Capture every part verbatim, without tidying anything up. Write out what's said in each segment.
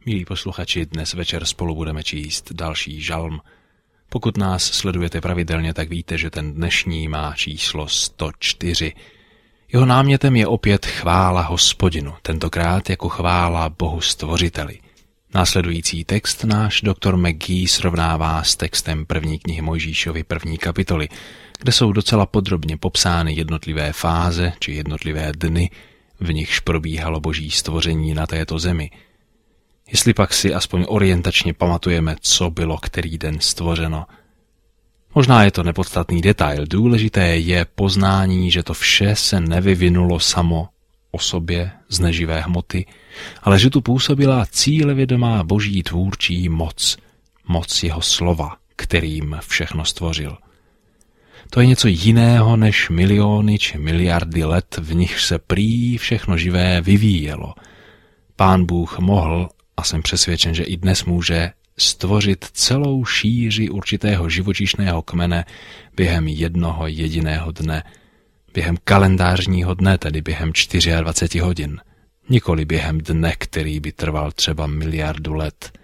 Milí posluchači, dnes večer spolu budeme číst další žalm. Pokud nás sledujete pravidelně, tak víte, že ten dnešní má číslo sto čtyři. Jeho námětem je opět chvála Hospodinu, tentokrát jako chvála Bohu Stvořiteli. Následující text náš doktor McGee srovnává s textem první knihy Mojžíšovy první kapitoly, kde jsou docela podrobně popsány jednotlivé fáze či jednotlivé dny, v nichž probíhalo boží stvoření na této zemi. Jestli pak si aspoň orientačně pamatujeme, co bylo který den stvořeno. Možná je to nepodstatný detail, důležité je poznání, že to vše se nevyvinulo samo o sobě z neživé hmoty, ale že tu působila cílevědomá boží tvůrčí moc, moc jeho slova, kterým všechno stvořil. To je něco jiného než miliony či miliardy let, v nichž se prý všechno živé vyvíjelo. Pán Bůh mohl, a jsem přesvědčen, že i dnes může, stvořit celou šíři určitého živočišného kmene během jednoho jediného dne, během kalendářního dne, tedy během dvacet čtyři hodin, nikoli během dne, který by trval třeba miliardu let.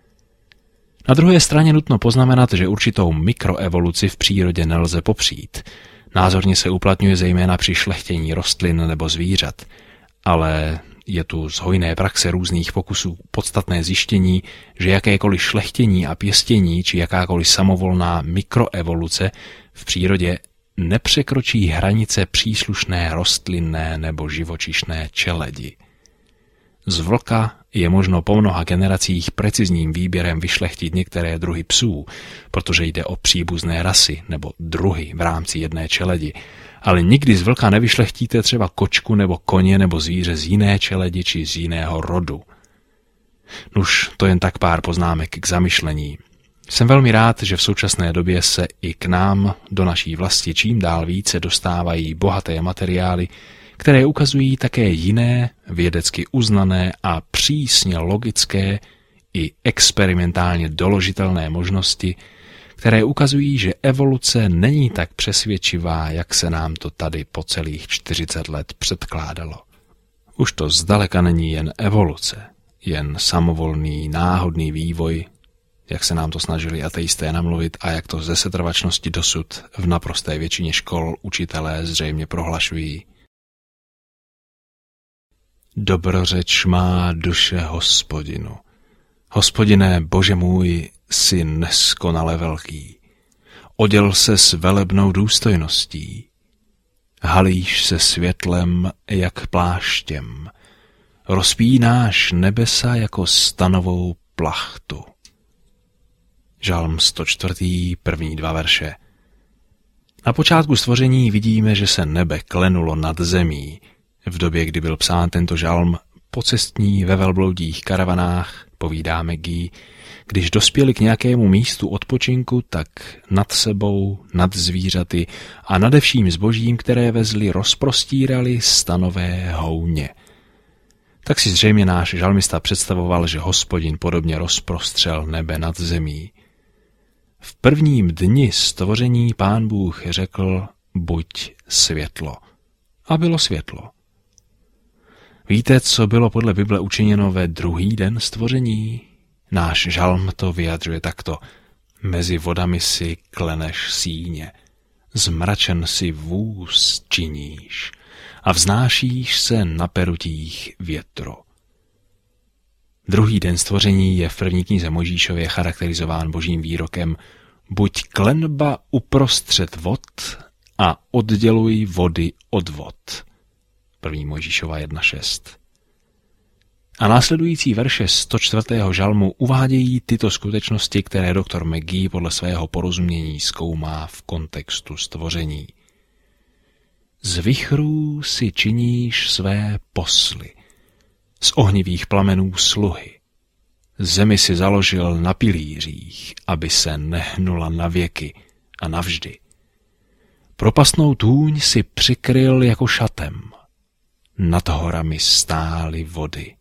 Na druhé straně nutno poznamenat, že určitou mikroevoluci v přírodě nelze popřít. Názorně se uplatňuje zejména při šlechtění rostlin nebo zvířat, ale je tu z hojné praxe různých pokusů podstatné zjištění, že jakékoliv šlechtění a pěstění či jakákoliv samovolná mikroevoluce v přírodě nepřekročí hranice příslušné rostlinné nebo živočišné čeledi. Z vlka je možno po mnoha generacích precizním výběrem vyšlechtit některé druhy psů, protože jde o příbuzné rasy nebo druhy v rámci jedné čeledi, ale nikdy z vlka nevyšlechtíte třeba kočku nebo koně nebo zvíře z jiné čeledi či z jiného rodu. Nuž, to jen tak pár poznámek k zamyšlení. Jsem velmi rád, že v současné době se i k nám do naší vlasti čím dál více dostávají bohaté materiály, které ukazují také jiné, vědecky uznané a přísně logické i experimentálně doložitelné možnosti, které ukazují, že evoluce není tak přesvědčivá, jak se nám to tady po celých čtyřicet let předkládalo. Už to zdaleka není jen evoluce, jen samovolný, náhodný vývoj, jak se nám to snažili ateisté namluvit a jak to ze setrvačnosti dosud v naprosté většině škol učitelé zřejmě prohlašují. Dobrořeč má duše Hospodinu. Hospodine, Bože můj, jsi neskonale velký. Oděl se s velebnou důstojností. Halíš se světlem jak pláštěm. Rozpínáš nebesa jako stanovou plachtu. Žalm sto čtyři, první dva verše. Na počátku stvoření vidíme, že se nebe klenulo nad zemí. V době, kdy byl psán tento žalm, pocestní ve velbloudích karavanách, povídá McGee, když dospěli k nějakému místu odpočinku, tak nad sebou, nad zvířaty a nade vším zbožím, které vezli, rozprostírali stanové houně. Tak si zřejmě náš žalmista představoval, že Hospodin podobně rozprostřel nebe nad zemí. V prvním dni stvoření Pán Bůh řekl, buď světlo. A bylo světlo. Víte, co bylo podle Bible učiněno ve druhý den stvoření? Náš žalm to vyjadřuje takto. Mezi vodami si kleneš síně, zmračen si vůz činíš a vznášíš se na perutích větru. Druhý den stvoření je v první knize Mojžíšově charakterizován božím výrokem buď klenba uprostřed vod a odděluj vody od vod. První Mojžíšova jedna šest. A následující verše sto čtvrtého žalmu uvádějí tyto skutečnosti, které doktor McGee podle svého porozumění zkoumá v kontextu stvoření. Z vichrů si činíš své posly, z ohnivých plamenů sluhy. Zemi si založil na pilířích, aby se nehnula na věky a navždy. Propastnou tůň si přikryl jako šatem. Nad horami stály vody.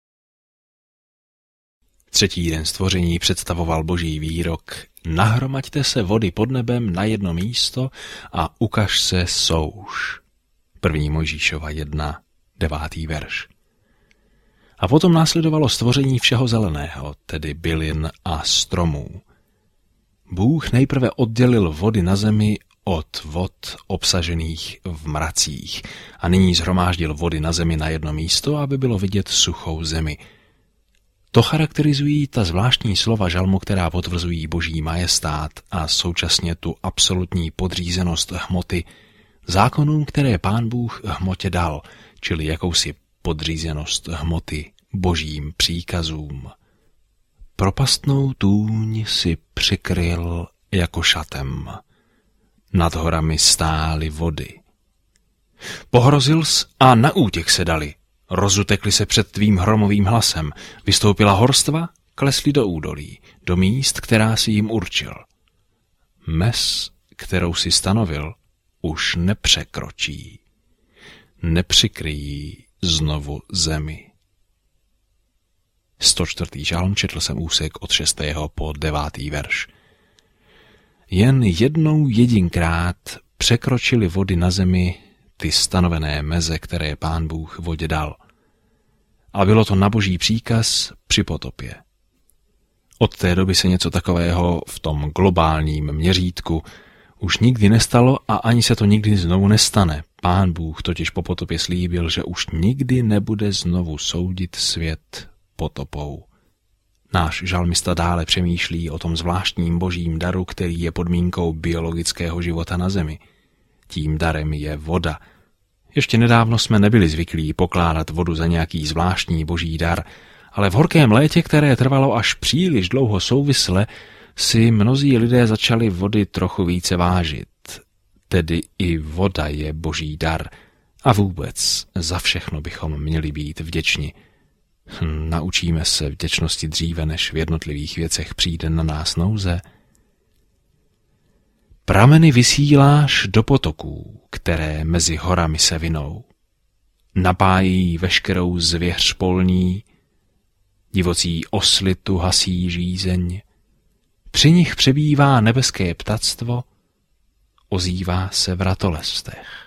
Třetí den stvoření představoval boží výrok nahromaďte se vody pod nebem na jedno místo a ukaž se souš. První Mojžíšova jedna, devátý verš. A potom následovalo stvoření všeho zeleného, tedy bylin a stromů. Bůh nejprve oddělil vody na zemi od vod obsažených v mracích a nyní shromáždil vody na zemi na jedno místo, aby bylo vidět suchou zemi. To charakterizují ta zvláštní slova žalmu, která potvrzují boží majestát a současně tu absolutní podřízenost hmoty zákonům, které Pán Bůh hmotě dal, čili jakousi podřízenost hmoty božím příkazům. Propastnou tůň si přikryl jako šatem. Nad horami stály vody. Pohrozil jsi a na útěk se dali. Rozutekli se před tvým hromovým hlasem. Vystoupila horstva, klesli do údolí, do míst, která si jim určil. Mez, kterou si stanovil, už nepřekročí. Nepřikryjí znovu zemi. sto čtvrtý žalm, četl jsem úsek od šestého po devátý verš. Jen jednou jedinkrát překročili vody na zemi ty stanovené meze, které Pán Bůh vodě dal. A bylo to na boží příkaz při potopě. Od té doby se něco takového v tom globálním měřítku už nikdy nestalo a ani se to nikdy znovu nestane. Pán Bůh totiž po potopě slíbil, že už nikdy nebude znovu soudit svět potopou. Náš žalmista dále přemýšlí o tom zvláštním božím daru, který je podmínkou biologického života na zemi. Tím darem je voda. Ještě nedávno jsme nebyli zvyklí pokládat vodu za nějaký zvláštní boží dar, ale v horkém létě, které trvalo až příliš dlouho souvisle, si mnozí lidé začali vody trochu více vážit. Tedy i voda je boží dar a vůbec za všechno bychom měli být vděční. Naučíme se vděčnosti dříve, než v jednotlivých věcech přijde na nás nouze. Prameny vysíláš do potoků, které mezi horami se vinou. Napájí veškerou zvěř polní, divocí osly tu hasí žízeň. Při nich přebývá nebeské ptactvo, ozývá se v ratolestech.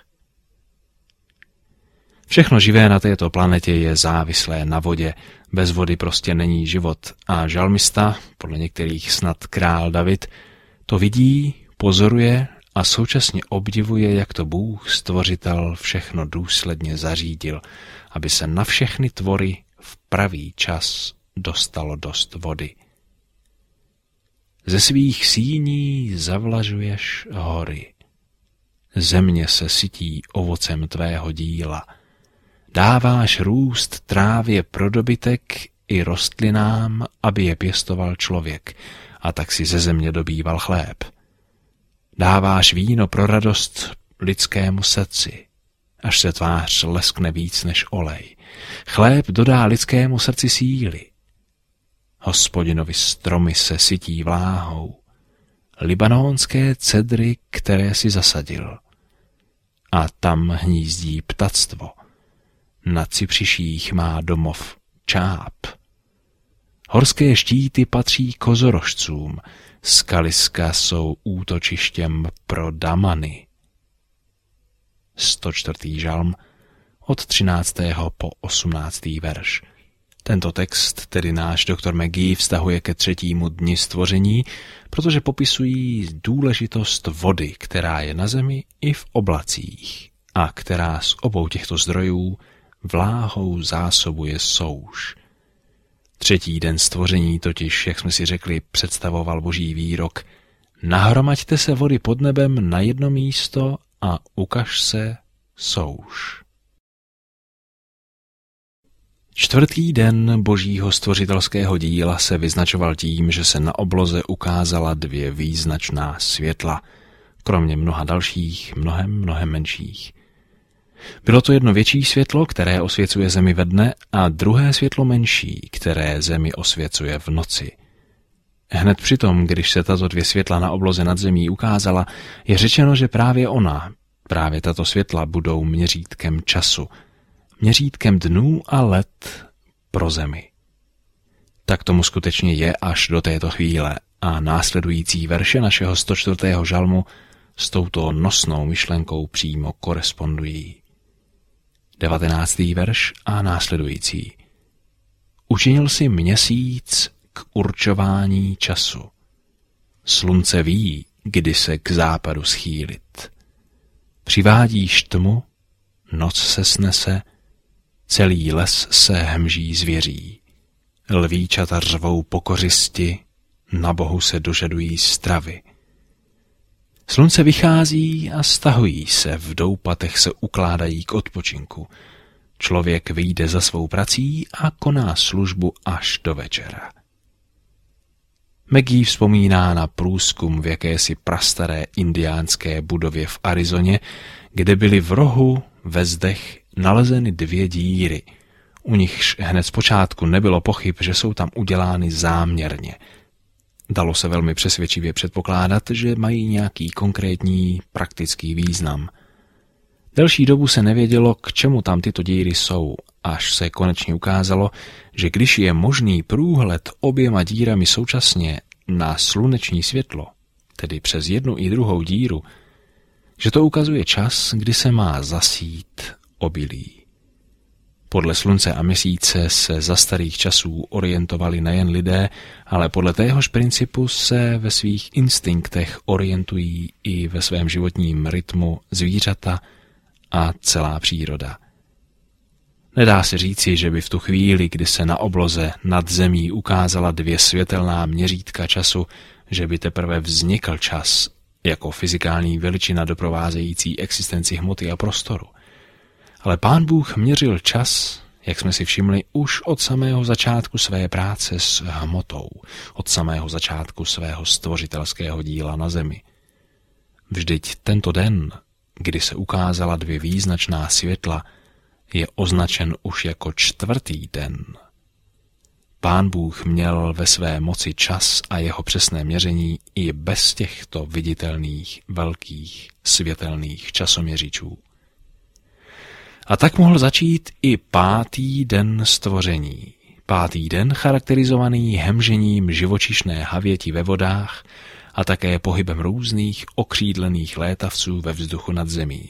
Všechno živé na této planetě je závislé na vodě, bez vody prostě není život a žalmista, podle některých snad král David, to vidí, pozoruje a současně obdivuje, jak to Bůh stvořitel všechno důsledně zařídil, aby se na všechny tvory v pravý čas dostalo dost vody. Ze svých síní zavlažuješ hory. Země se sytí ovocem tvého díla. Dáváš růst trávě pro dobytek i rostlinám, aby je pěstoval člověk, a tak si ze země dobýval chléb. Dáváš víno pro radost lidskému srdci, až se tvář leskne víc než olej. Chléb dodá lidskému srdci síly. Hospodinovi stromy se sytí vláhou, libanonské cedry, které si zasadil. A tam hnízdí ptactvo. Na cypřiších má domov čáp. Horské štíty patří kozorožcům, skaliska jsou útočištěm pro damany. sto čtvrtý žalm od třináctého po osmnáctý verš. Tento text, tedy náš doktor McGee, vztahuje ke třetímu dni stvoření, protože popisují důležitost vody, která je na zemi i v oblacích a která z obou těchto zdrojů vláhou zásobuje souš. Třetí den stvoření totiž, jak jsme si řekli, představoval boží výrok: nahromaďte se vody pod nebem na jedno místo a ukaž se souš. Čtvrtý den božího stvořitelského díla se vyznačoval tím, že se na obloze ukázala dvě význačná světla, kromě mnoha dalších, mnohem, mnohem menších. Bylo to jedno větší světlo, které osvěcuje zemi ve dne, a druhé světlo menší, které zemi osvěcuje v noci. Hned přitom, když se tato dvě světla na obloze nad zemí ukázala, je řečeno, že právě ona, právě tato světla budou měřítkem času, měřítkem dnů a let pro zemi. Tak tomu skutečně je až do této chvíle a následující verše našeho sto čtvrtého žalmu s touto nosnou myšlenkou přímo korespondují. devatenáctý verš a následující. Učinil si měsíc k určování času. Slunce ví, kdy se k západu schýlit. Přivádíš tmu, noc se snese, celý les se hemží zvěří. Lvíčata řvou po kořisti, na Bohu se dožadují stravy. Slunce vychází a stahují se, v doupatech se ukládají k odpočinku. Člověk vyjde za svou prací a koná službu až do večera. Maggie vzpomíná na průzkum v jakési prastaré indiánské budově v Arizoně, kde byly v rohu ve zdech nalezeny dvě díry. U nichž hned zpočátku nebylo pochyb, že jsou tam udělány záměrně. Dalo se velmi přesvědčivě předpokládat, že mají nějaký konkrétní praktický význam. Delší dobu se nevědělo, k čemu tam tyto díry jsou, až se konečně ukázalo, že když je možný průhled oběma dírami současně na sluneční světlo, tedy přes jednu i druhou díru, že to ukazuje čas, kdy se má zasít obilí. Podle slunce a měsíce se za starých časů orientovali nejen lidé, ale podle téhož principu se ve svých instinktech orientují i ve svém životním rytmu zvířata a celá příroda. Nedá se říci, že by v tu chvíli, kdy se na obloze nad zemí ukázala dvě světelná měřítka času, že by teprve vznikl čas jako fyzikální veličina doprovázející existenci hmoty a prostoru. Ale Pán Bůh měřil čas, jak jsme si všimli, už od samého začátku své práce s hmotou, od samého začátku svého stvořitelského díla na zemi. Vždyť tento den, kdy se ukázala dvě význačná světla, je označen už jako čtvrtý den. Pán Bůh měl ve své moci čas a jeho přesné měření i bez těchto viditelných, velkých, světelných časoměřičů. A tak mohl začít i pátý den stvoření. Pátý den charakterizovaný hemžením živočišné havěti ve vodách a také pohybem různých okřídlených létavců ve vzduchu nad zemí.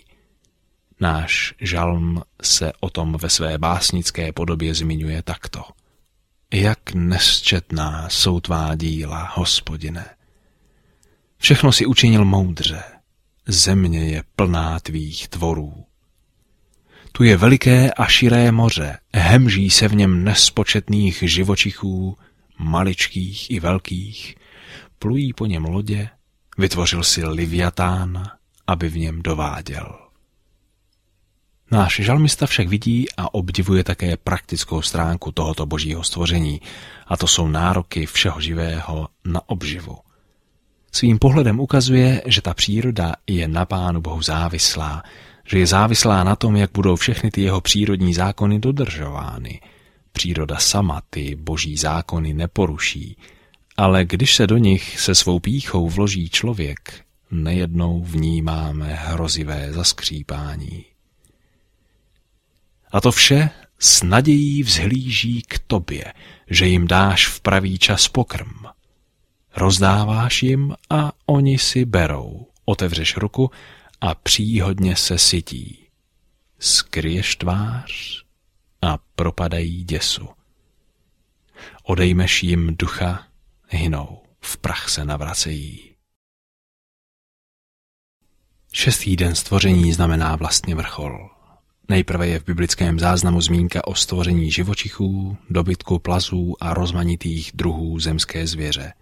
Náš žalm se o tom ve své básnické podobě zmiňuje takto. Jak nesčetná jsou tvá díla, Hospodine. Všechno si učinil moudře, země je plná tvých tvorů. Tu je veliké a širé moře, hemží se v něm nespočetných živočichů, maličkých i velkých, plují po něm lodě, vytvořil si Liviatán, aby v něm dováděl. Náš žalmista však vidí a obdivuje také praktickou stránku tohoto božího stvoření, a to jsou nároky všeho živého na obživu. Svým pohledem ukazuje, že ta příroda je na Pánu Bohu závislá, že je závislá na tom, jak budou všechny ty jeho přírodní zákony dodržovány. Příroda sama ty boží zákony neporuší, ale když se do nich se svou pýchou vloží člověk, nejednou vnímáme hrozivé zaskřípání. A to vše s nadějí vzhlíží k tobě, že jim dáš v pravý čas pokrm. Rozdáváš jim a oni si berou. Otevřeš ruku a příhodně se sytí. Skryješ tvář a propadají děsu. Odejmeš jim ducha, hynou, v prach se navracejí. Šestý den stvoření znamená vlastně vrchol. Nejprve je v biblickém záznamu zmínka o stvoření živočichů, dobytku, plazů a rozmanitých druhů zemské zvěře.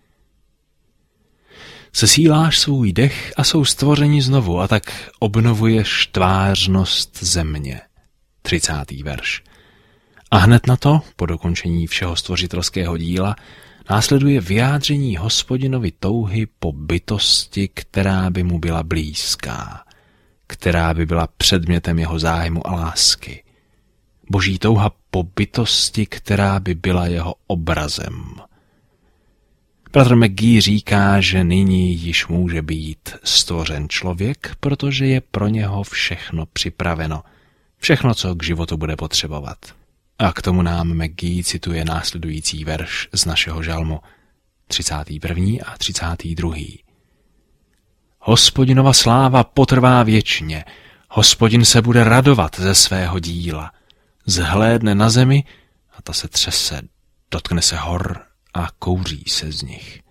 Sesíláš svůj dech a jsou stvořeni znovu a tak obnovuješ tvářnost země. třicátý verš. A hned na to, po dokončení všeho stvořitelského díla, následuje vyjádření Hospodinovi touhy po bytosti, která by mu byla blízká, která by byla předmětem jeho zájmu a lásky. Boží touha po bytosti, která by byla jeho obrazem. Bratr McGee říká, že nyní již může být stvořen člověk, protože je pro něho všechno připraveno. Všechno, co k životu bude potřebovat. A k tomu nám McGee cituje následující verš z našeho žalmu, třicátý první a třicátý druhý. Hospodinova sláva potrvá věčně, Hospodin se bude radovat ze svého díla. Zhlédne na zemi a ta se třese, dotkne se hor a kouří se z nich.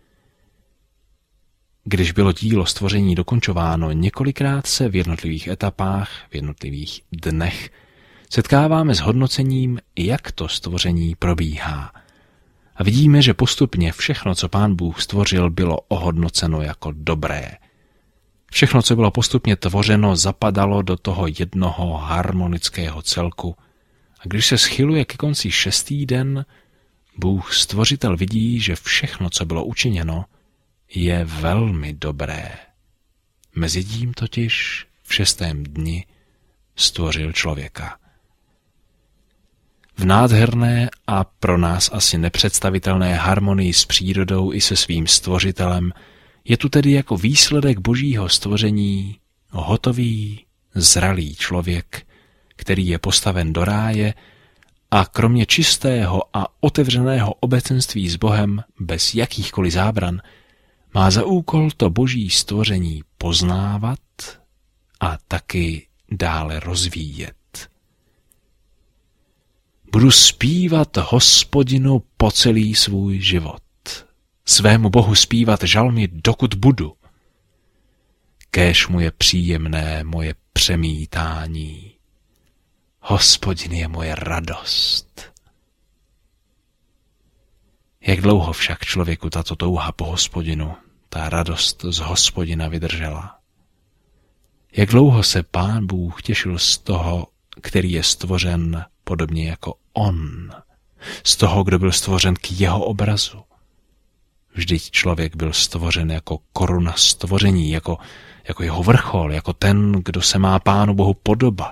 Když bylo dílo stvoření dokončováno, několikrát se v jednotlivých etapách, v jednotlivých dnech setkáváme s hodnocením, jak to stvoření probíhá. A vidíme, že postupně všechno, co Pán Bůh stvořil, bylo ohodnoceno jako dobré. Všechno, co bylo postupně tvořeno, zapadalo do toho jednoho harmonického celku. A když se schyluje ke konci šestý den, Bůh stvořitel vidí, že všechno, co bylo učiněno, je velmi dobré. Mezitím totiž v šestém dni stvořil člověka. V nádherné a pro nás asi nepředstavitelné harmonii s přírodou i se svým stvořitelem je tu tedy jako výsledek božího stvoření hotový, zralý člověk, který je postaven do ráje a kromě čistého a otevřeného obecenství s Bohem bez jakýchkoliv zábran má za úkol to boží stvoření poznávat a taky dále rozvíjet. Budu zpívat Hospodinu po celý svůj život. Svému Bohu zpívat žalmy, dokud budu. Kéž mu je příjemné moje přemítání. Hospodin je moje radost. Jak dlouho však člověku tato touha po Hospodinu, ta radost z Hospodina vydržela? Jak dlouho se Pán Bůh těšil z toho, který je stvořen podobně jako on, z toho, kdo byl stvořen k jeho obrazu? Vždyť člověk byl stvořen jako koruna stvoření, jako, jako jeho vrchol, jako ten, kdo se má Pánu Bohu podobat.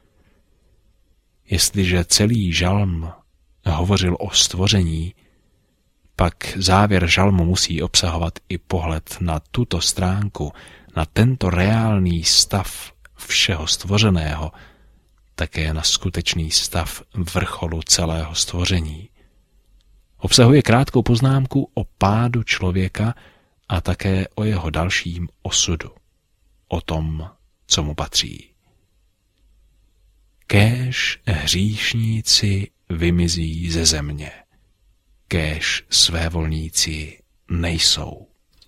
Jestliže celý žalm hovořil o stvoření, pak závěr žalmu musí obsahovat i pohled na tuto stránku, na tento reálný stav všeho stvořeného, také na skutečný stav vrcholu celého stvoření. Obsahuje krátkou poznámku o pádu člověka a také o jeho dalším osudu, o tom, co mu patří. Kéž hříšníci vymizí ze země, kéž svévolníci nejsou.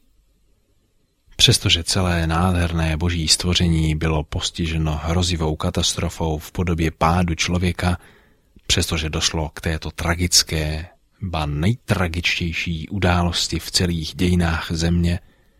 Přestože celé nádherné boží stvoření bylo postiženo hrozivou katastrofou v podobě pádu člověka, přestože došlo k této tragické, ba nejtragičtější události v celých dějinách země,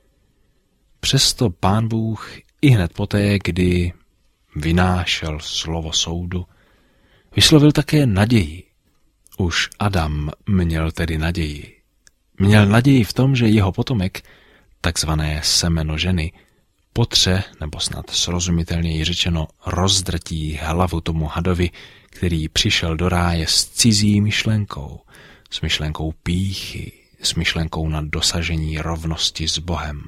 přesto Pán Bůh ihned poté, kdy vynášel slovo soudu, vyslovil také naději. Už Adam měl tedy naději. Měl naději v tom, že jeho potomek, takzvané semeno ženy, potře, nebo snad srozumitelněji řečeno, rozdrtí hlavu tomu hadovi, který přišel do ráje s cizí myšlenkou, s myšlenkou pýchy, s myšlenkou na dosažení rovnosti s Bohem.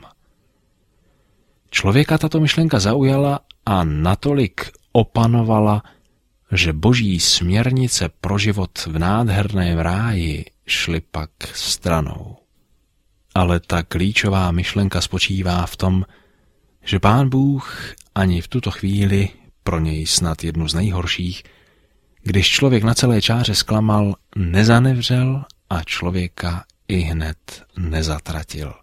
Člověka tato myšlenka zaujala a natolik opanovala, že boží směrnice pro život v nádherném ráji šly pak stranou. Ale ta klíčová myšlenka spočívá v tom, že Pán Bůh ani v tuto chvíli, pro něj snad jednu z nejhorších, když člověk na celé čáře zklamal, nezanevřel a člověka ihned nezatratil.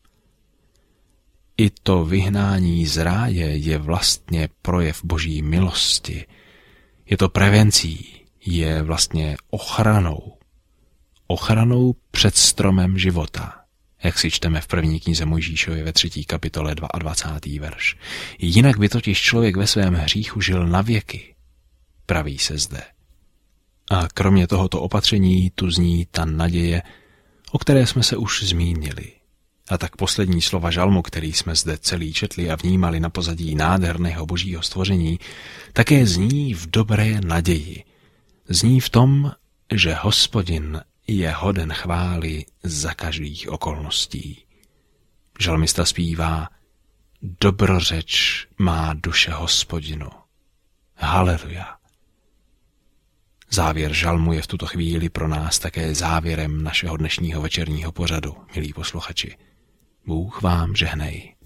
I to vyhnání z ráje je vlastně projev boží milosti. Je to prevencí, je vlastně ochranou. Ochranou před stromem života, jak si čteme v první knize Mojžíšově ve třetí kapitole dvacátý druhý verš. Jinak by totiž člověk ve svém hříchu žil na věky, praví se zde. A kromě tohoto opatření tu zní ta naděje, o které jsme se už zmínili. A tak poslední slova žalmu, který jsme zde celý četli a vnímali na pozadí nádherného božího stvoření, také zní v dobré naději. Zní v tom, že Hospodin je hoden chvály za každých okolností. Žalmista zpívá: dobrořeč má duše Hospodinu. Haleluja. Závěr žalmu je v tuto chvíli pro nás také závěrem našeho dnešního večerního pořadu, milí posluchači. Bůh vám žehnej.